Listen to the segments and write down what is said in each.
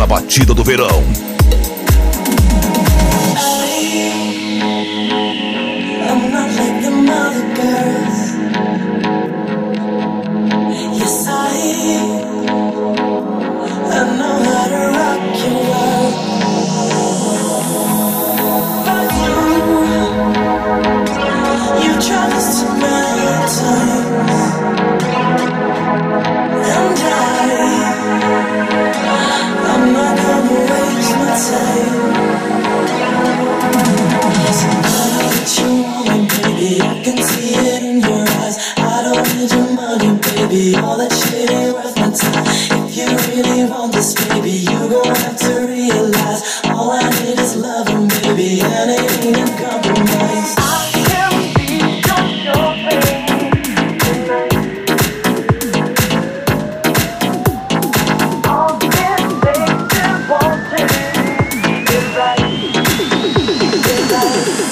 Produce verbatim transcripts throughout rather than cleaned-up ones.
na batida do verão. I'm not like them other girls. Yes, I I know how to rock your world. But you, you tried this too many times. And I, I'm not gonna waste my time. Yes, I know that you want me, baby. I can see it in your eyes. I don't need your money, baby. All that shit ain't worth my time. If you really want this, baby, you gon' have to realize all I need is loving, baby, and it ain't a compromise. I can be your baby tonight. All this things wanted is right, is right.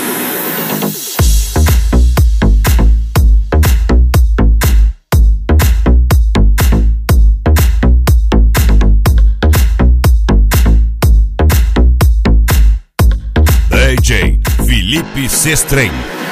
D J Felipe Sestrem.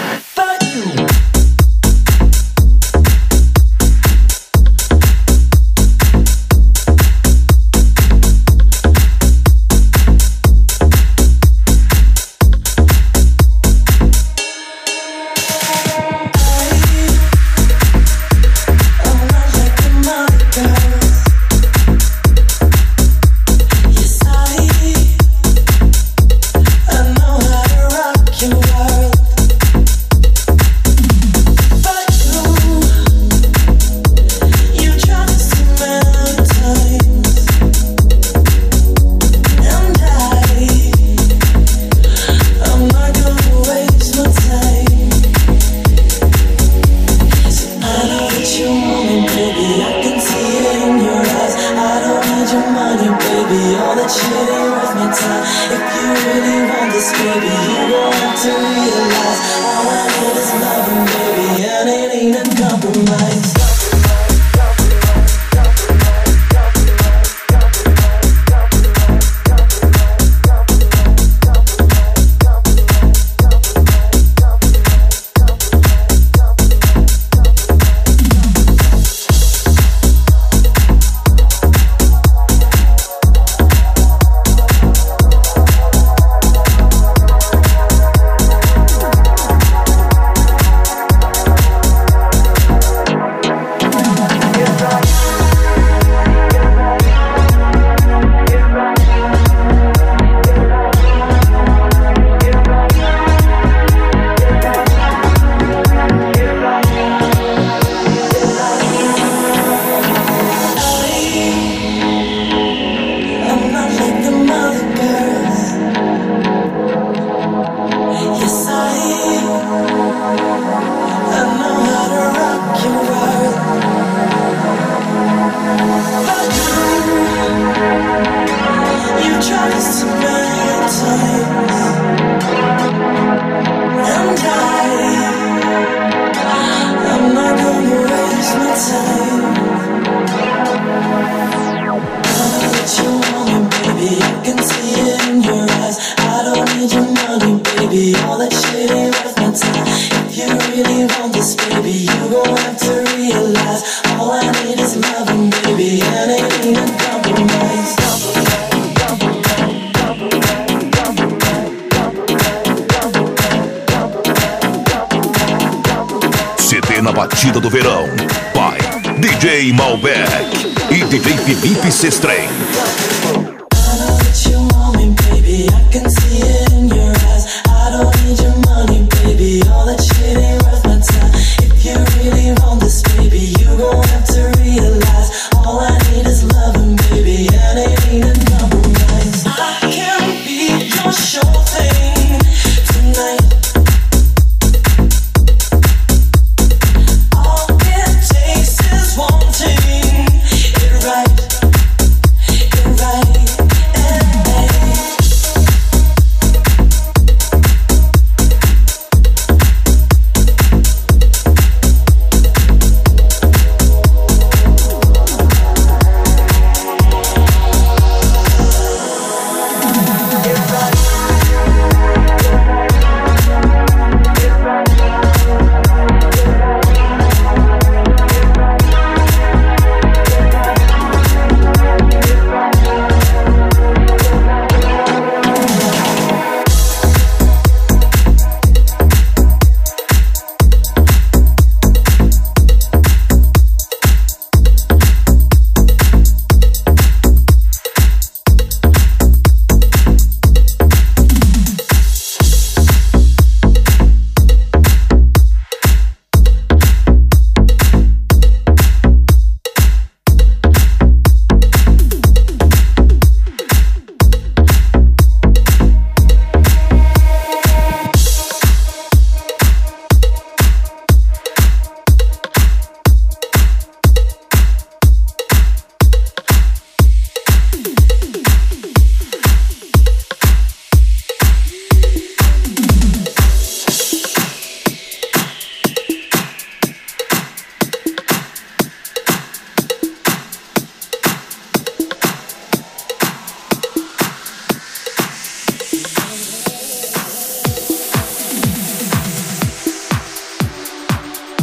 C D na batida do verão. By D J Malbec e D J Felipe Sestrem.